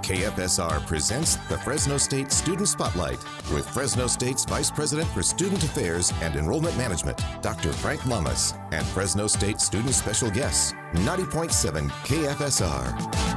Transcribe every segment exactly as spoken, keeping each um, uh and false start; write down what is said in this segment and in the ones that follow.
K F S R presents the Fresno State Student Spotlight with Fresno State's Vice President for Student Affairs and Enrollment Management, Doctor Frank Lamas, and Fresno State student special guests, ninety point seven K F S R.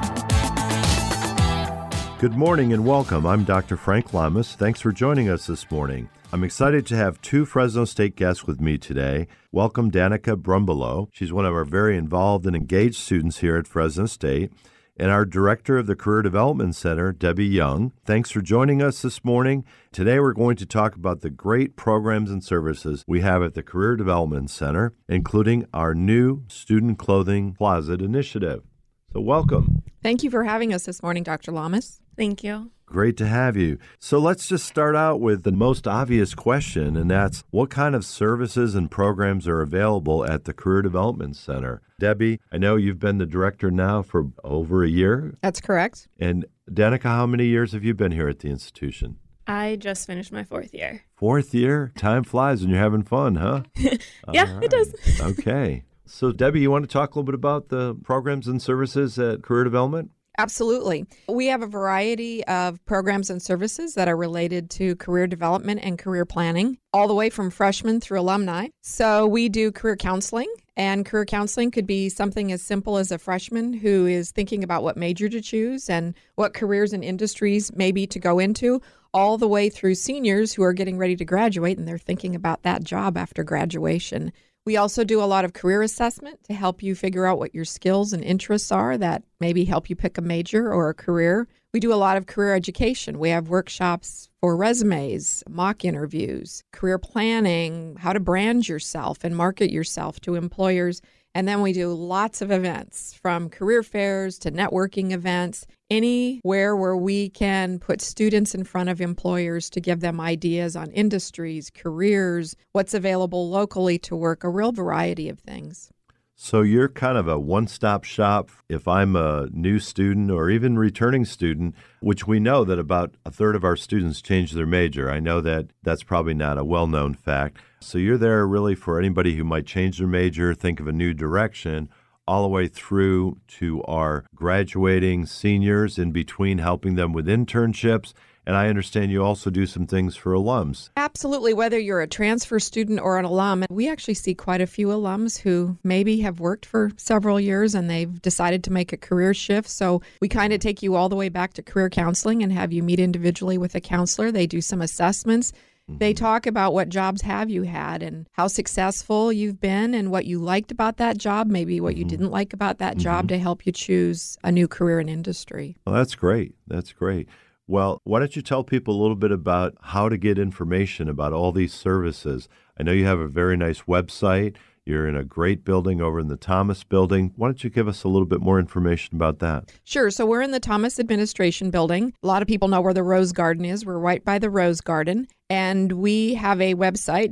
Good morning and welcome. I'm Doctor Frank Lamas. Thanks for joining us this morning. I'm excited to have two Fresno State guests with me today. Welcome Danica Brumbelow. She's one of our very involved and engaged students here at Fresno State. And our director of the Career Development Center, Debbie Young. Thanks for joining us this morning. Today we're going to talk about the great programs and services we have at the Career Development Center, including our new Student Clothing Closet initiative. So welcome. Thank you for having us this morning, Doctor Lamas. Thank you. Great to have you. So let's just start out with the most obvious question, and that's what kind of services and programs are available at the Career Development Center? Debbie, I know you've been the director now for over a year. That's correct. And Danica, how many years have you been here at the institution? I just finished my fourth year. Fourth year? Time flies and you're having fun, huh? Yeah, right. It does. Okay. So Debbie, you want to talk a little bit about the programs and services at Career Development? Absolutely. We have a variety of programs and services that are related to career development and career planning, all the way from freshmen through alumni. So we do career counseling, and career counseling could be something as simple as a freshman who is thinking about what major to choose and what careers and industries maybe to go into, all the way through seniors who are getting ready to graduate and they're thinking about that job after graduation. We also do a lot of career assessment to help you figure out what your skills and interests are that maybe help you pick a major or a career. We do a lot of career education. We have workshops for resumes, mock interviews, career planning, how to brand yourself and market yourself to employers. And then we do lots of events, from career fairs to networking events, anywhere where we can put students in front of employers to give them ideas on industries, careers, what's available locally to work, a real variety of things. So you're kind of a one-stop shop if I'm a new student or even returning student, which we know that about a third of our students change their major. I know that that's probably not a well-known fact. So you're there really for anybody who might change their major, think of a new direction, all the way through to our graduating seniors, in between helping them with internships. And I understand you also do some things for alums. Absolutely. Whether you're a transfer student or an alum, we actually see quite a few alums who maybe have worked for several years and they've decided to make a career shift. So we kind of take you all the way back to career counseling and have you meet individually with a counselor. They do some assessments. Mm-hmm. They talk about what jobs have you had and how successful you've been and what you liked about that job, maybe what mm-hmm. you didn't like about that mm-hmm. job, to help you choose a new career and industry. Well, that's great. That's great. Well, why don't you tell people a little bit about how to get information about all these services? I know you have a very nice website. You're in a great building over in the Thomas Building. Why don't you give us a little bit more information about that? Sure. So we're in the Thomas Administration Building. A lot of people know where the Rose Garden is. We're right by the Rose Garden. And we have a website,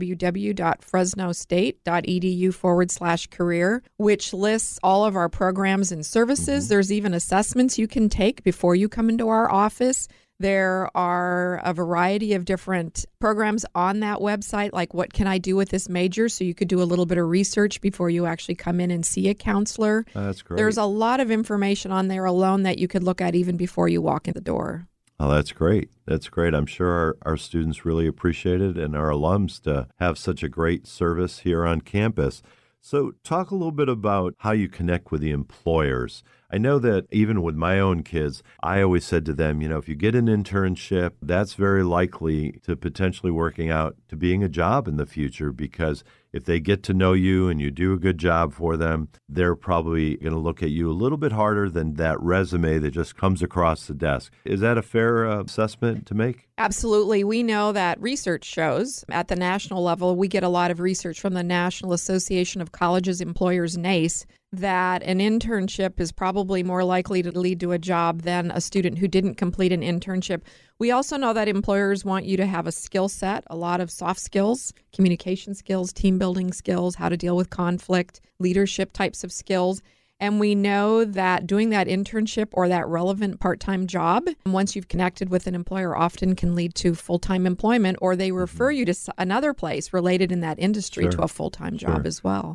www.fresnostate.edu forward slash career, which lists all of our programs and services. Mm-hmm. There's even assessments you can take before you come into our office. There are a variety of different programs on that website, like what can I do with this major? So you could do a little bit of research before you actually come in and see a counselor. Oh, that's great. There's a lot of information on there alone that you could look at even before you walk in the door. Oh, that's great. That's great. I'm sure our, our students really appreciate it and our alums to have such a great service here on campus. So talk a little bit about how you connect with the employers. I know that even with my own kids, I always said to them, you know, if you get an internship, that's very likely to potentially working out to being a job in the future, because if they get to know you and you do a good job for them, they're probably going to look at you a little bit harder than that resume that just comes across the desk. Is that a fair uh, assessment to make? Absolutely. We know that research shows at the national level, we get a lot of research from the National Association of Colleges Employers, NACE, that an internship is probably more likely to lead to a job than a student who didn't complete an internship. We also know that employers want you to have a skill set, a lot of soft skills, communication skills, team building skills, how to deal with conflict, leadership types of skills. And we know that doing that internship or that relevant part-time job, once you've connected with an employer, often can lead to full-time employment, or they refer you to another place related in that industry Sure. to a full-time job Sure. as well.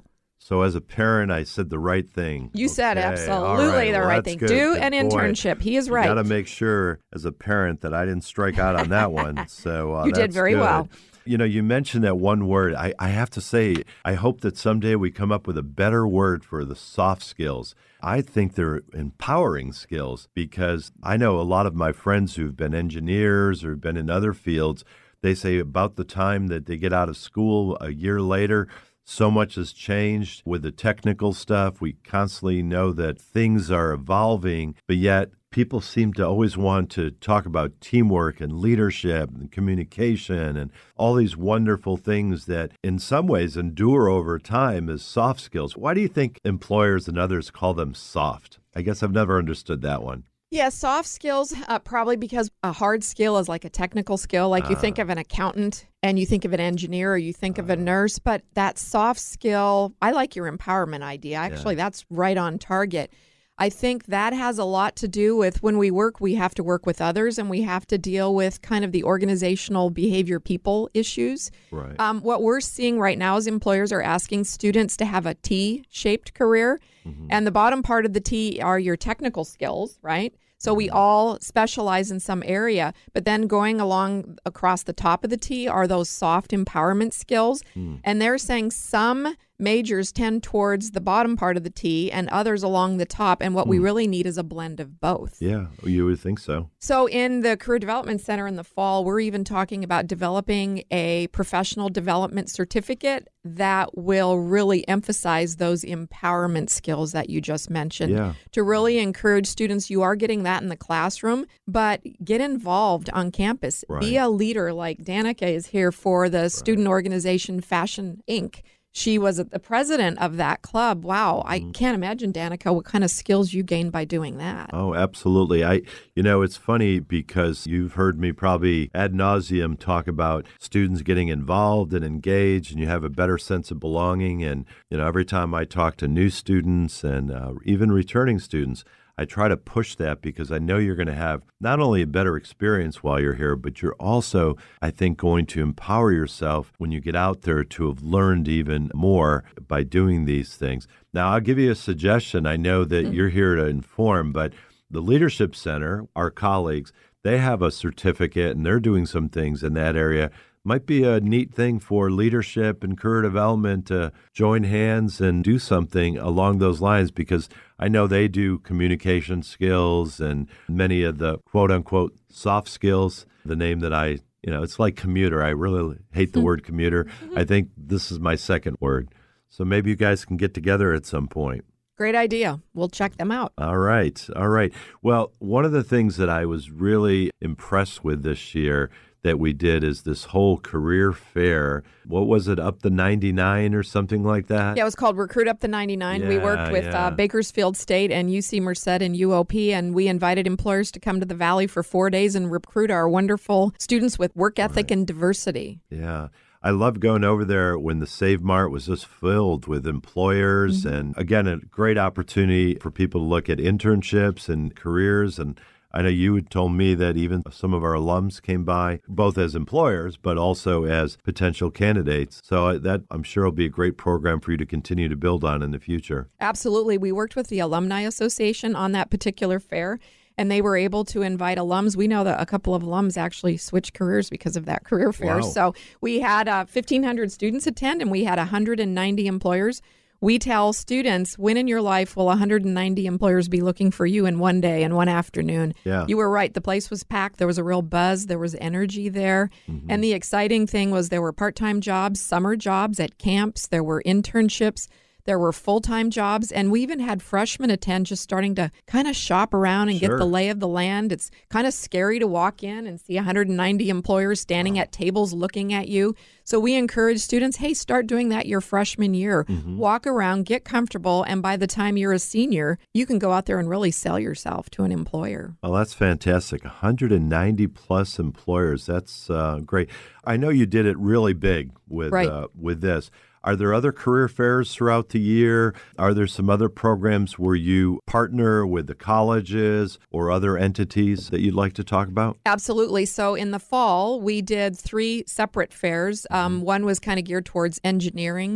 So as a parent, I said the right thing. You okay, said absolutely right, the well, right that's thing. good. Do Good an point. internship. He is right. Got to make sure as a parent that I didn't strike out on that one. So uh, You did that's very good. well. You know, you mentioned that one word. I, I have to say, I hope that someday we come up with a better word for the soft skills. I think they're empowering skills because I know a lot of my friends who've been engineers or been in other fields, they say about the time that they get out of school a year later, so much has changed with the technical stuff. We constantly know that things are evolving, but yet people seem to always want to talk about teamwork and leadership and communication and all these wonderful things that in some ways endure over time as soft skills. Why do you think employers and others call them soft? I guess I've never understood that one. Yeah, soft skills, uh, probably because a hard skill is like a technical skill. Like you Uh. think of an accountant and you think of an engineer or you think of a nurse, but that soft skill, I like your empowerment idea. Actually, that's right on target. I think that has a lot to do with when we work, we have to work with others and we have to deal with kind of the organizational behavior people issues. Right. Um, what we're seeing right now is employers are asking students to have a T-shaped career. Mm-hmm. And the bottom part of the T are your technical skills, right? So we all specialize in some area, but then going along across the top of the T are those soft empowerment skills. Mm. And they're saying some majors tend towards the bottom part of the T and others along the top. And what mm. we really need is a blend of both. Yeah, you would think so. So in the Career Development Center in the fall, we're even talking about developing a professional development certificate that will really emphasize those empowerment skills that you just mentioned. Yeah. To really encourage students, you are getting that in the classroom, but get involved on campus. Right. Be a leader like Danica is here for the right. student organization Fashion Incorporated. She was the president of that club. Wow. I mm. can't imagine, Danica, what kind of skills you gained by doing that. Oh, absolutely. I, you know, it's funny because you've heard me probably ad nauseum talk about students getting involved and engaged, and you have a better sense of belonging. And, you know, every time I talk to new students and uh, even returning students, I try to push that because I know you're going to have not only a better experience while you're here, but you're also, I think, going to empower yourself when you get out there to have learned even more by doing these things. Now, I'll give you a suggestion. I know that mm-hmm. you're here to inform, but the Leadership Center, our colleagues, they have a certificate and they're doing some things in that area. Might be a neat thing for leadership and career development to join hands and do something along those lines, because I know they do communication skills and many of the quote unquote soft skills, the name that I, you know, it's like commuter. I really hate the word commuter. I think this is my second word. So maybe you guys can get together at some point. Great idea. We'll check them out. All right. All right. Well, one of the things that I was really impressed with this year that we did is this whole career fair. What was it, Up the ninety-nine or something like that? Yeah, it was called Recruit Up the ninety-nine. Yeah, we worked with yeah. uh, Bakersfield State and U C Merced and U O P, and we invited employers to come to the Valley for four days and recruit our wonderful students with work ethic right. and diversity. Yeah. I loved going over there when the Save Mart was just filled with employers. Mm-hmm. And again, a great opportunity for people to look at internships and careers. And I know you had told me that even some of our alums came by, both as employers, but also as potential candidates. So that, I'm sure, will be a great program for you to continue to build on in the future. Absolutely. We worked with the Alumni Association on that particular fair, and they were able to invite alums. We know that a couple of alums actually switched careers because of that career fair. Wow. So we had uh, fifteen hundred students attend, and we had one hundred ninety employers. We tell students, when in your life will one hundred ninety employers be looking for you in one day and one afternoon? Yeah. You were right. The place was packed. There was a real buzz. There was energy there. Mm-hmm. And the exciting thing was there were part-time jobs, summer jobs at camps. There were internships. There were full-time jobs, and we even had freshmen attend, just starting to kind of shop around and Sure. get the lay of the land. It's kind of scary to walk in and see one hundred ninety employers standing wow. at tables looking at you. So we encourage students, hey, start doing that your freshman year. Mm-hmm. Walk around, get comfortable, and by the time you're a senior, you can go out there and really sell yourself to an employer. Oh, that's fantastic. one hundred ninety plus employers. That's uh, great. I know you did it really big with right. uh, with this. Are there other career fairs throughout the year? Are there some other programs where you partner with the colleges or other entities that you'd like to talk about? Absolutely. So in the fall, we did three separate fairs. Um, one was kind of geared towards engineering.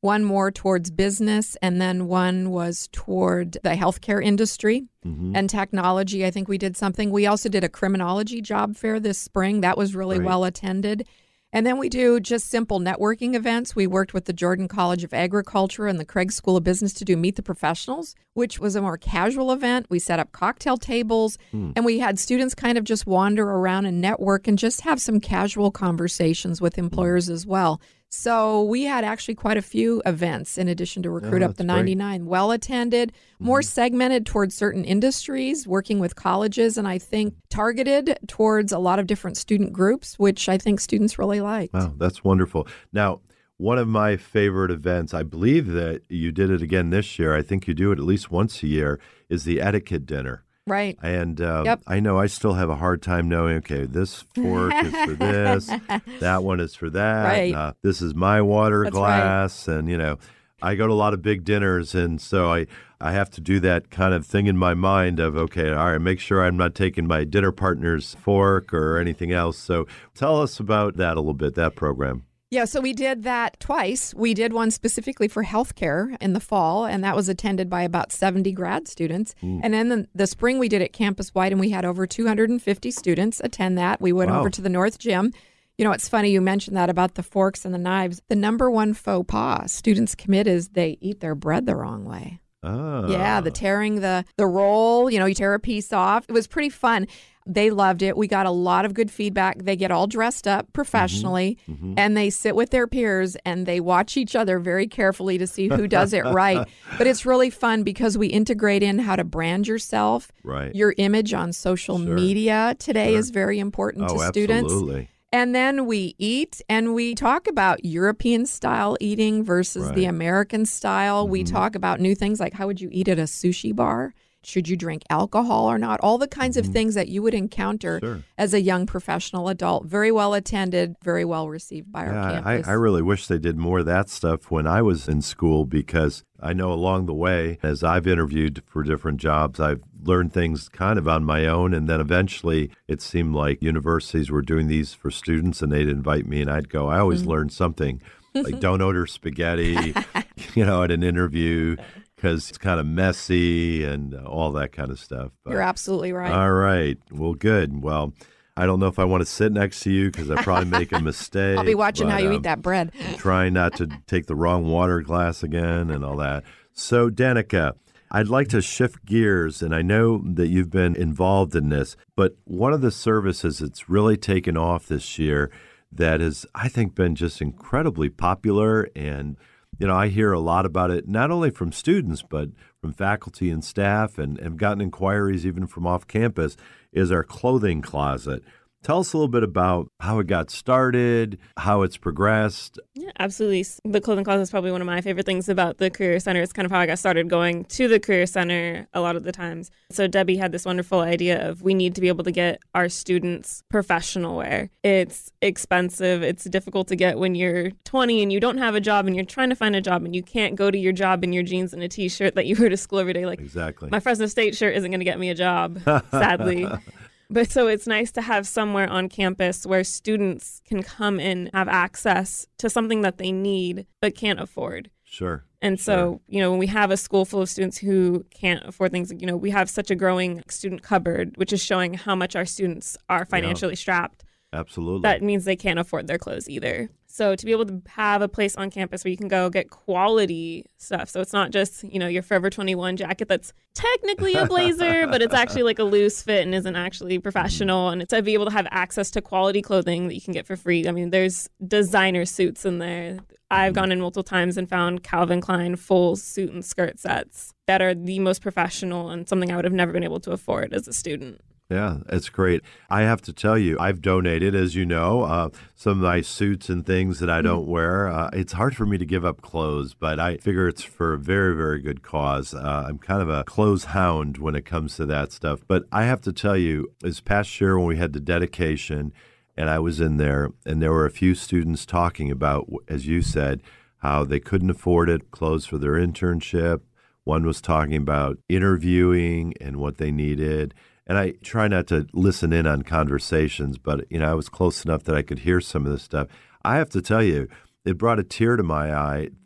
one more towards business, and then one was toward the healthcare industry mm-hmm. and technology. I think we did something. We also did a criminology job fair this spring. That was really Great. well attended. And then we do just simple networking events. We worked with the Jordan College of Agriculture and the Craig School of Business to do Meet the Professionals, which was a more casual event. We set up cocktail tables, hmm. and we had students kind of just wander around and network and just have some casual conversations with employers as well. So we had actually quite a few events in addition to Recruit Oh, Up the that's ninety-nine. Well attended, more Mhm. segmented towards certain industries, working with colleges, and I think targeted towards a lot of different student groups, which I think students really liked. Wow, that's wonderful. Now, one of my favorite events, I believe that you did it again this year, I think you do it at least once a year, is the etiquette dinner. Right. And uh, Yep. I know I still have a hard time knowing, okay, this fork is for this, that one is for that, Right. uh, this is my water That's glass, and, you know, I go to a lot of big dinners, and so I, I have to do that kind of thing in my mind of, okay, all right, make sure I'm not taking my dinner partner's fork or anything else. So tell us about that a little bit, that program. Yeah, so we did that twice. We did one specifically for healthcare in the fall, and that was attended by about seventy grad students. Mm. And then the, the spring we did it campus-wide, and we had over two hundred fifty students attend that. We went Wow. over to the North Gym. You know, it's funny you mentioned that about the forks and the knives. The number one faux pas students commit is they eat their bread the wrong way. Oh. Yeah, the tearing the, the roll, you know, you tear a piece off. It was pretty fun. They loved it. We got a lot of good feedback. They get all dressed up professionally, mm-hmm. Mm-hmm. and they sit with their peers and they watch each other very carefully to see who does it right. But it's really fun because we integrate in how to brand yourself. Right. Your image on social Sure. media today Sure. is very important oh, to students. Absolutely. And then we eat and we talk about European style eating versus Right. the American style. Mm-hmm. We talk about new things like how would you eat at a sushi bar? Should you drink alcohol or not? All the kinds Mm-hmm. of things that you would encounter Sure. as a young professional adult. Very well attended, very well received by our Yeah, campus. I, I really wish they did more of that stuff when I was in school, because I know along the way, as I've interviewed for different jobs, I've learned things kind of on my own. And then eventually it seemed like universities were doing these for students and they'd invite me and I'd go. I always Mm-hmm. learned something, like don't order spaghetti, you know, at an interview, because it's kind of messy and all that kind of stuff. But, You're absolutely right. all right. Well, good. Well, I don't know if I want to sit next to you because I probably make a mistake. I'll be watching but, how you um, eat that bread. trying not to take the wrong water glass again and all that. So, Danica, I'd like to shift gears, and I know that you've been involved in this, but one of the services that's really taken off this year that has, I think, been just incredibly popular, and you know, I hear a lot about it, not only from students, but from faculty and staff, and have gotten inquiries even from off campus, is our clothing closet. Tell us a little bit about how it got started, how it's progressed. Yeah, absolutely. The clothing closet is probably one of my favorite things about the Career Center. It's kind of how I got started going to the Career Center a lot of the times. So Debbie had this wonderful idea of we need to be able to get our students professional wear. It's expensive. It's difficult to get when you're twenty and you don't have a job and you're trying to find a job and you can't go to your job in your jeans and a T-shirt that you wear to school every day. Like, Exactly. my Fresno State shirt isn't going to get me a job, sadly. But so it's nice to have somewhere on campus where students can come in, have access to something that they need but can't afford. Sure. And so, Sure. you know, when we have a school full of students who can't afford things, you know, we have such a growing student cupboard, which is showing how much our students are financially strapped. Absolutely. That means they can't afford their clothes either. So to be able to have a place on campus where you can go get quality stuff. So it's not just, you know, your Forever twenty-one jacket that's technically a blazer, but it's actually like a loose fit and isn't actually professional. And to be able to have access to quality clothing that you can get for free. I mean, there's designer suits in there. I've gone in multiple times and found Calvin Klein full suit and skirt sets that are the most professional and something I would have never been able to afford as a student. Yeah, it's great. I have to tell you, I've donated, as you know, uh, some of my suits and things that I don't wear. Uh, it's hard for me to give up clothes, but I figure it's for a very, very good cause. Uh, I'm kind of a clothes hound when it comes to that stuff. But I have to tell you, this past year when we had the dedication, and I was in there, and there were a few students talking about, as you said, how they couldn't afford it, clothes for their internship. One was talking about interviewing and what they needed. And I try not to listen in on conversations, but, you know, I was close enough that I could hear some of this stuff. I have to tell you, it brought a tear to my eye that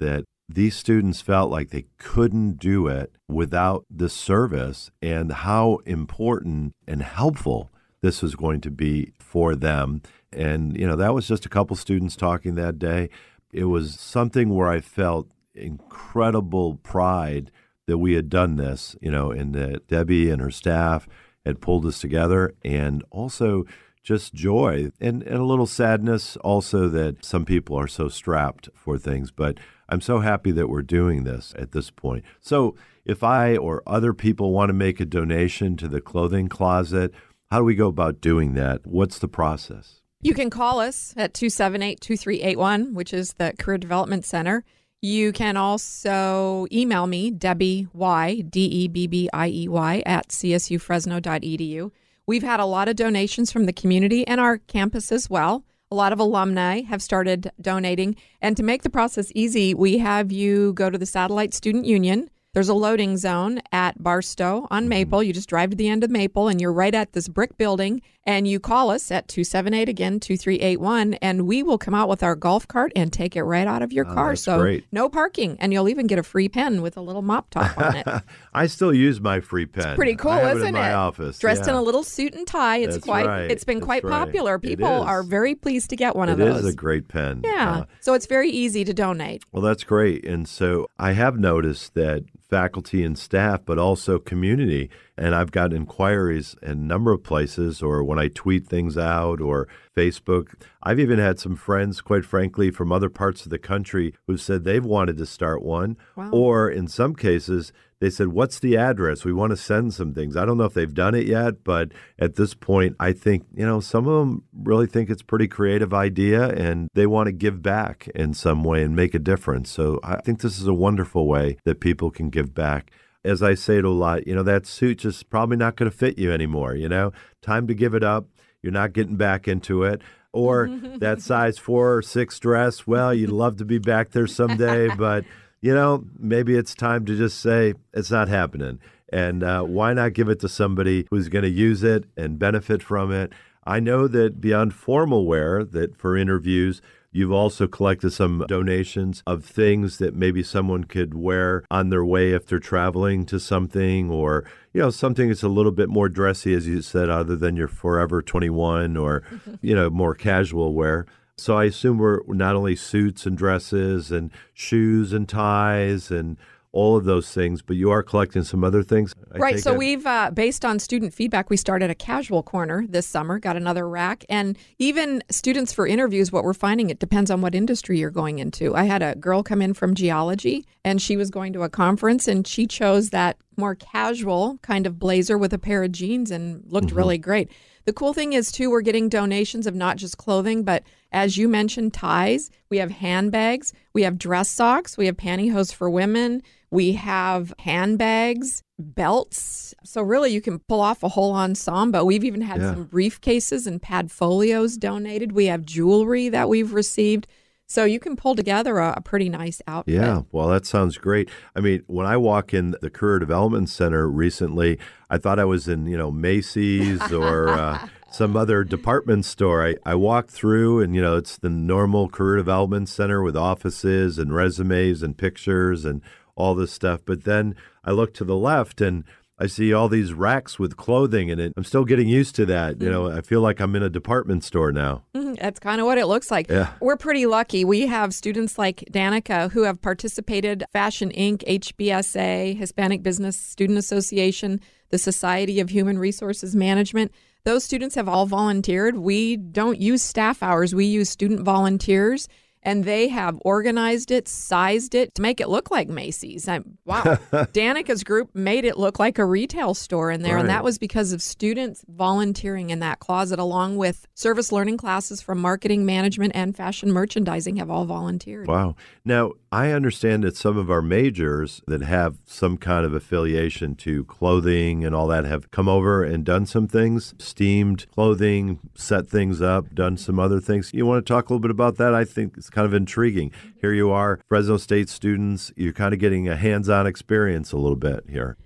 these students felt like they couldn't do it without this service, and how important and helpful this was going to be for them. And, you know, that was just a couple students talking that day. It was something where I felt incredible pride that we had done this, you know, and that Debbie and her staff had pulled us together, and also just joy and, and a little sadness also that some people are so strapped for things. But I'm so happy that we're doing this at this point. So if I or other people want to make a donation to the clothing closet, how do we go about doing that? What's the process? You can call us at two seven eight, two three eight one, which is the Career Development Center. You can also email me, Debbie Y, D E B B I E Y, at c s u fresno dot e d u. We've had a lot of donations from the community and our campus as well. A lot of alumni have started donating. And to make the process easy, we have you go to the Satellite Student Union. There's a loading zone at Barstow on Maple. You just drive to the end of Maple, and you're right at this brick building. And you call us at two seven eight, again, two three eight one, and we will come out with our golf cart and take it right out of your Oh, car. that's So great. no parking. And you'll even get a free pen with a little mop top on it. I still use my free pen. Pretty cool, I have isn't it in my it? office. Dressed in Yeah. a little suit and tie. It's That's quite. right. It's been That's quite right. popular. It People is. are very pleased to get one of It those. is a great pen. Yeah. Uh, So it's very easy to donate. Well, that's great. And so I have noticed that faculty and staff, but also community, and I've got inquiries in a number of places, or when I tweet things out or Facebook. I've even had some friends, quite frankly, from other parts of the country who said they've wanted to start one. Wow. Or in some cases, they said, what's the address? We want to send some things. I don't know if they've done it yet, but at this point, I think, you know, some of them really think it's a pretty creative idea and they want to give back in some way and make a difference. So I think this is a wonderful way that people can give back. As I say it a lot, you know, that suit just probably not going to fit you anymore, you know, time to give it up. You're not getting back into it. Or that size four or six dress, well, you'd love to be back there someday, but you know, maybe it's time to just say it's not happening. And uh, why not give it to somebody who's going to use it and benefit from it? I know that beyond formal wear, that for interviews, you've also collected some donations of things that maybe someone could wear on their way if they're traveling to something, or, you know, something that's a little bit more dressy, as you said, other than your Forever twenty-one or, you know, more casual wear. So I assume we're not only suits and dresses and shoes and ties and all of those things, but you are collecting some other things. I Right. take So it? we've, uh, based on student feedback, we started a casual corner this summer, got another rack. And even students for interviews, what we're finding, it depends on what industry you're going into. I had a girl come in from geology, and she was going to a conference, and she chose that more casual kind of blazer with a pair of jeans and looked Mm-hmm. really great. The cool thing is, too, we're getting donations of not just clothing, but as you mentioned, ties. We have handbags. We have dress socks. We have pantyhose for women. We have handbags, belts. So really, you can pull off a whole ensemble. We've even had Yeah. some briefcases and pad folios donated. We have jewelry that we've received. So you can pull together a, a pretty nice outfit. Yeah, well, that sounds great. I mean, when I walk in the Career Development Center recently, I thought I was in, you know, Macy's or uh, some other department store. I, I walked through and, you know, it's the normal Career Development Center with offices and resumes and pictures and all this stuff. But then I look to the left and I see all these racks with clothing in it. I'm still getting used to that. You know, I feel like I'm in a department store now. Mhm, that's kind of what it looks like. Yeah. We're pretty lucky. We have students like Danica who have participated, Fashion Incorporated, H B S A, Hispanic Business Student Association, the Society of Human Resources Management. Those students have all volunteered. We don't use staff hours. We use student volunteers. And they have organized it, sized it to make it look like Macy's. I, wow. Danica's group made it look like a retail store in there. Right. And that was because of students volunteering in that closet, along with service learning classes from marketing, management, and fashion merchandising have all volunteered. Wow. Now, I understand that some of our majors that have some kind of affiliation to clothing and all that have come over and done some things, steamed clothing, set things up, done some other things. You want to talk a little bit about that? I think it's kind of intriguing. Here you are, Fresno State students, you're kind of getting a hands-on experience a little bit here.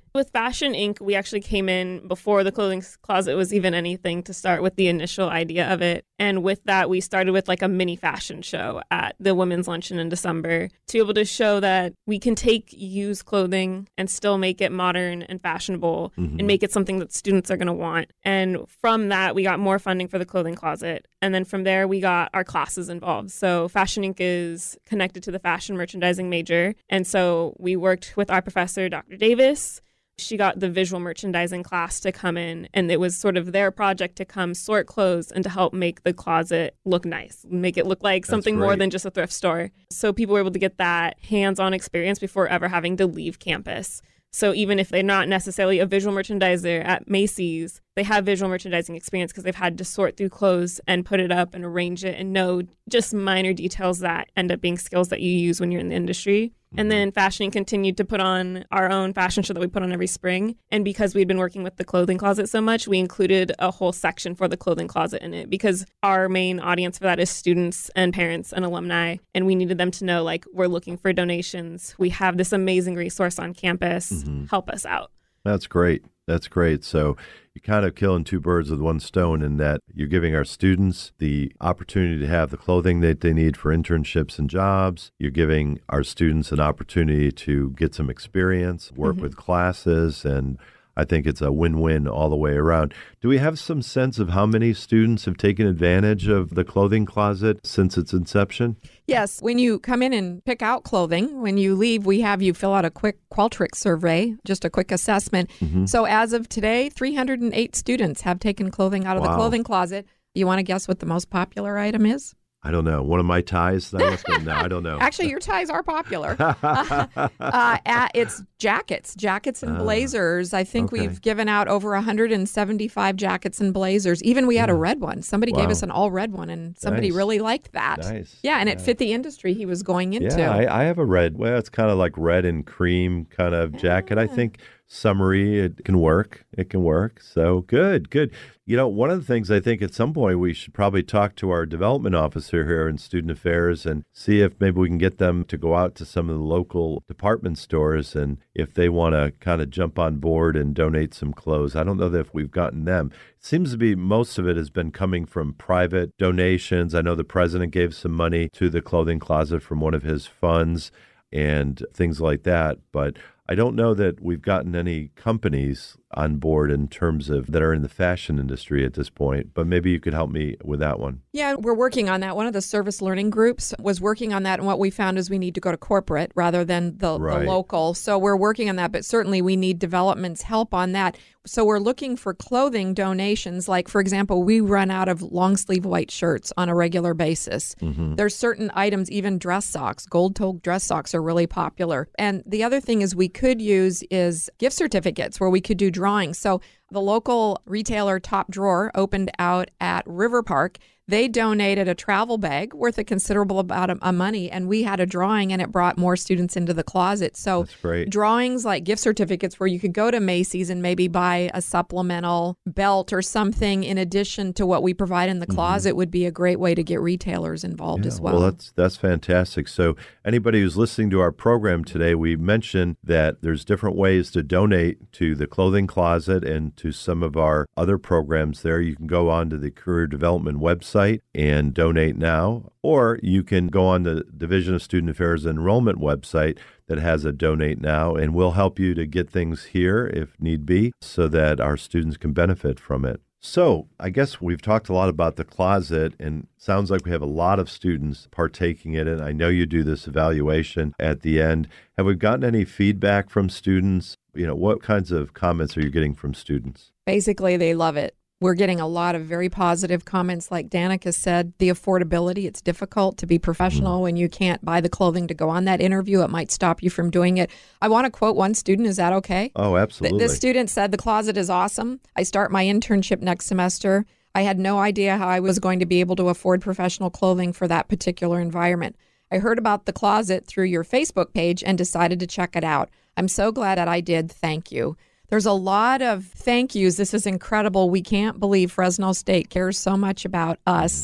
With Fashion Incorporated, we actually came in before the clothing closet was even anything to start with the initial idea of it. And with that, we started with like a mini fashion show at the Women's Luncheon in December to be able to show that we can take used clothing and still make it modern and fashionable mm-hmm. and make it something that students are going to want. And from that, we got more funding for the clothing closet. And then from there, we got our classes involved. So Fashion Incorporated is connected to the fashion merchandising major. And so we worked with our professor, Doctor Davis. She got the visual merchandising class to come in, and it was sort of their project to come sort clothes and to help make the closet look nice, make it look like something more than just a thrift store. So people were able to get that hands-on experience before ever having to leave campus. So even if they're not necessarily a visual merchandiser at Macy's, they have visual merchandising experience because they've had to sort through clothes and put it up and arrange it and know just minor details that end up being skills that you use when you're in the industry. And then Fashion continued to put on our own fashion show that we put on every spring. And because we'd been working with the clothing closet so much, we included a whole section for the clothing closet in it because our main audience for that is students and parents and alumni. And we needed them to know, like, we're looking for donations. We have this amazing resource on campus. Mm-hmm. Help us out. That's great. That's great. So you're kind of killing two birds with one stone in that you're giving our students the opportunity to have the clothing that they need for internships and jobs. You're giving our students an opportunity to get some experience, work mm-hmm. with classes, and I think it's a win-win all the way around. Do we have some sense of how many students have taken advantage of the clothing closet since its inception? Yes. When you come in and pick out clothing, when you leave, we have you fill out a quick Qualtrics survey, just a quick assessment. Mm-hmm. So as of today, three hundred eight students have taken clothing out of wow. the clothing closet. You want to guess what the most popular item is? I don't know. One of my ties? No, I don't know. Actually, your ties are popular. uh, uh, at, it's jackets, jackets and blazers. I think okay. we've given out over one hundred seventy-five jackets and blazers. Even we had yeah. a red one. Somebody wow. gave us an all red one, and somebody nice. really liked that. Nice. Yeah, and yeah. it fit the industry he was going into. Yeah, I, I have a red. Well, it's kind of like red and cream kind of jacket. Yeah. I think summery, it can work. It can work. So good, good. You know, one of the things I think at some point we should probably talk to our development officer here in Student Affairs and see if maybe we can get them to go out to some of the local department stores and if they want to kind of jump on board and donate some clothes. I don't know that if we've gotten them. It seems to be most of it has been coming from private donations. I know the president gave some money to the clothing closet from one of his funds and things like that. But I don't know that we've gotten any companies on board in terms of that are in the fashion industry at this point, but maybe you could help me with that one. Yeah, we're working on that. One of the service learning groups was working on that, and what we found is we need to go to corporate rather than the, right. the local. So we're working on that, but certainly we need development's help on that. So we're looking for clothing donations. Like, for example, we run out of long sleeve white shirts on a regular basis. Mm-hmm. There's certain items, even dress socks, gold-toed dress socks are really popular. And the other thing is we could use is gift certificates where we could do drawings. So the local retailer Top Drawer opened out at River Park. They donated a travel bag worth a considerable amount of money, and we had a drawing, and it brought more students into the closet. So that's great. Drawings like gift certificates where you could go to Macy's and maybe buy a supplemental belt or something in addition to what we provide in the closet mm-hmm. would be a great way to get retailers involved yeah, as well. Well, that's that's fantastic. So anybody who's listening to our program today, we mentioned that there's different ways to donate to the clothing closet and to some of our other programs there. You can go on to the Career Development website and donate now, or you can go on the Division of Student Affairs Enrollment website that has a donate now, and we'll help you to get things here if need be so that our students can benefit from it. So I guess we've talked a lot about the closet, and sounds like we have a lot of students partaking in it. I know you do this evaluation at the end. Have we gotten any feedback from students? You know, what kinds of comments are you getting from students? Basically, they love it. We're getting a lot of very positive comments. Like Danica said, the affordability, it's difficult to be professional mm-hmm. when you can't buy the clothing to go on that interview. It might stop you from doing it. I want to quote one student. Is that okay? Oh, absolutely. The, the student said, "The closet is awesome. I start my internship next semester. I had no idea how I was going to be able to afford professional clothing for that particular environment. I heard about the closet through your Facebook page and decided to check it out. I'm so glad that I did. Thank you." There's a lot of thank yous. This is incredible. We can't believe Fresno State cares so much about us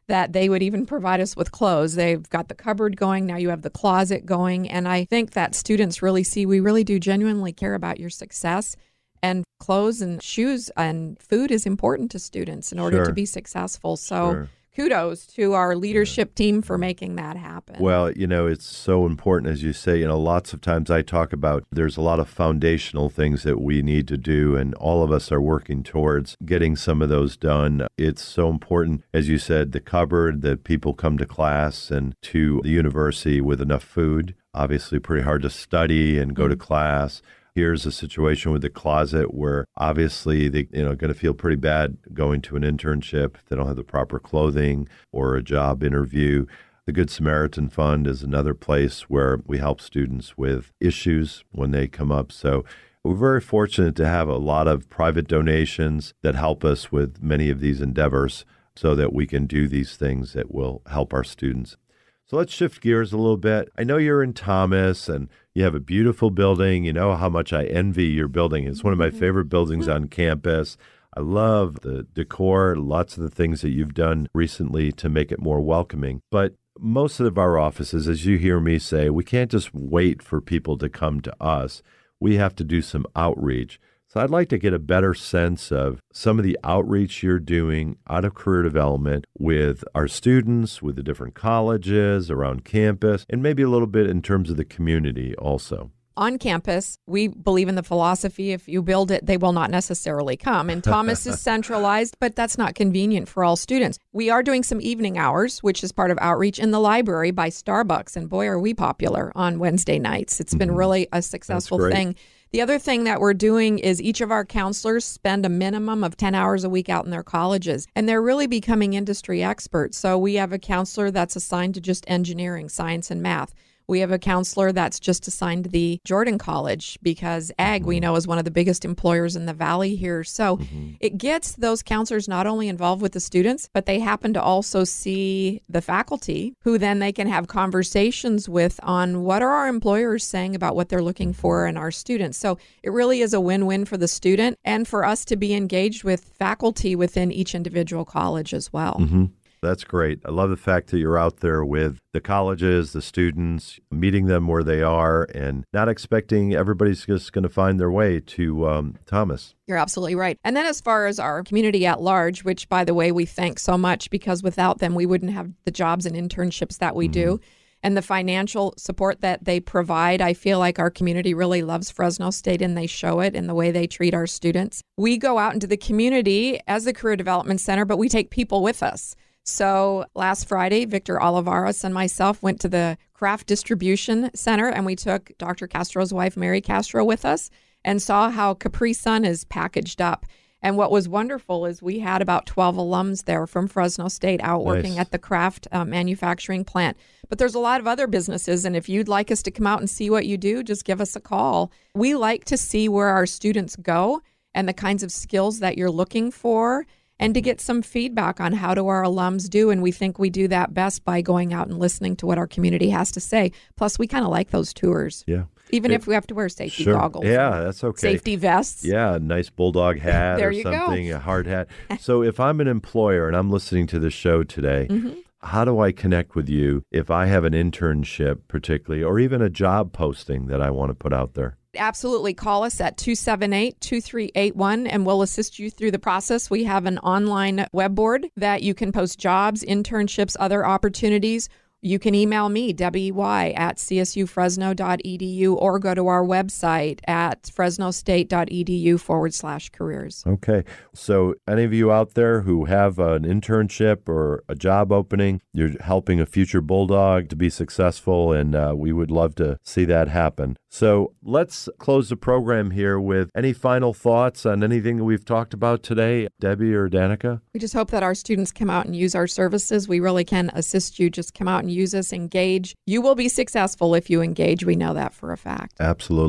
that they would even provide us with clothes. They've got the cupboard going. Now you have the closet going. And I think that students really see we really do genuinely care about your success. And clothes and shoes and food is important to students in order Sure. to be successful. So Sure. kudos to our leadership team for making that happen. Well, you know, it's so important, as you say. You know, lots of times I talk about there's a lot of foundational things that we need to do, and all of us are working towards getting some of those done. It's so important, as you said, the cupboard, that people come to class and to the university with enough food. Obviously, pretty hard to study and go to class. Here's a situation with the closet where obviously they, you know, going to feel pretty bad going to an internship if they don't have the proper clothing or a job interview. The Good Samaritan Fund is another place where we help students with issues when they come up. So we're very fortunate to have a lot of private donations that help us with many of these endeavors so that we can do these things that will help our students. So let's shift gears a little bit. I know you're in Thomas and you have a beautiful building. You know how much I envy your building. It's one of my favorite buildings on campus. I love the decor, lots of the things that you've done recently to make it more welcoming. But most of our offices, as you hear me say, we can't just wait for people to come to us. We have to do some outreach. So I'd like to get a better sense of some of the outreach you're doing out of career development with our students, with the different colleges around campus, and maybe a little bit in terms of the community also. On campus, we believe in the philosophy, if you build it, they will not necessarily come. And Thomas is centralized, but that's not convenient for all students. We are doing some evening hours, which is part of outreach in the library by Starbucks. And boy, are we popular on Wednesday nights. It's been really a successful thing. The other thing that we're doing is each of our counselors spend a minimum of ten hours a week out in their colleges, and they're really becoming industry experts. So we have a counselor that's assigned to just engineering, science, and math. We have a counselor that's just assigned to the Jordan College because ag, we know, is one of the biggest employers in the valley here. So mm-hmm. it gets those counselors not only involved with the students, but they happen to also see the faculty who then they can have conversations with on what are our employers saying about what they're looking for in our students. So it really is a win-win for the student and for us to be engaged with faculty within each individual college as well. Mm-hmm. That's great. I love the fact that you're out there with the colleges, the students, meeting them where they are and not expecting everybody's just going to find their way to um, Thomas. You're absolutely right. And then as far as our community at large, which, by the way, we thank so much because without them, we wouldn't have the jobs and internships that we mm-hmm. do. And the financial support that they provide, I feel like our community really loves Fresno State and they show it in the way they treat our students. We go out into the community as the Career Development Center, but we take people with us. So last Friday, Victor Olivares and myself went to the Craft Distribution Center and we took Doctor Castro's wife, Mary Castro, with us and saw how Capri Sun is packaged up. And what was wonderful is we had about twelve alums there from Fresno State out working Nice. at the craft uh, manufacturing plant. But there's a lot of other businesses, and if you'd like us to come out and see what you do, just give us a call. We like to see where our students go and the kinds of skills that you're looking for, and to get some feedback on how do our alums do. And we think we do that best by going out and listening to what our community has to say. Plus, we kind of like those tours. Yeah. Even it, if we have to wear safety sure. goggles. Yeah, that's okay. Safety vests. Yeah, a nice bulldog hat There or you go. something, a hard hat. So if I'm an employer and I'm listening to this show today, mm-hmm. how do I connect with you if I have an internship particularly, or even a job posting that I want to put out there? Absolutely. Call us at two seven eight, two three eight one and we'll assist you through the process. We have an online web board that you can post jobs, internships, other opportunities. You can email me, Debbie Y, at c s u fresno dot e d u or go to our website at fresnostate.edu forward slash careers. Okay. So any of you out there who have an internship or a job opening, you're helping a future Bulldog to be successful, and uh, we would love to see that happen. So let's close the program here with any final thoughts on anything that we've talked about today, Debbie or Danica? We just hope that our students come out and use our services. We really can assist you. Just come out and use us, engage. You will be successful if you engage. We know that for a fact. Absolutely.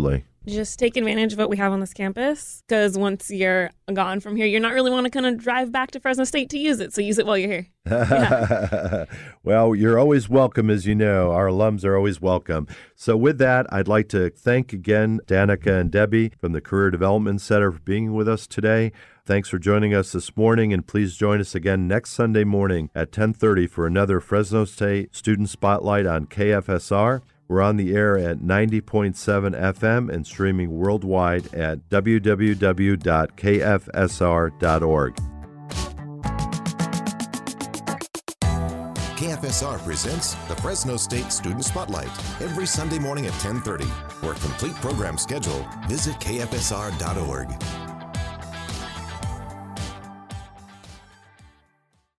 Just take advantage of what we have on this campus, because once you're gone from here, you're not really want to kind of drive back to Fresno State to use it. So use it while you're here. Yeah. Well, you're always welcome, as you know. Our alums are always welcome. So with that, I'd like to thank again Danica and Debbie from the Career Development Center for being with us today. Thanks for joining us this morning, and please join us again next Sunday morning at ten thirty for another Fresno State Student Spotlight on K F S R. We're on the air at ninety point seven F M and streaming worldwide at w w w dot k f s r dot org. K F S R presents the Fresno State Student Spotlight every Sunday morning at ten thirty. For a complete program schedule, visit k f s r dot org.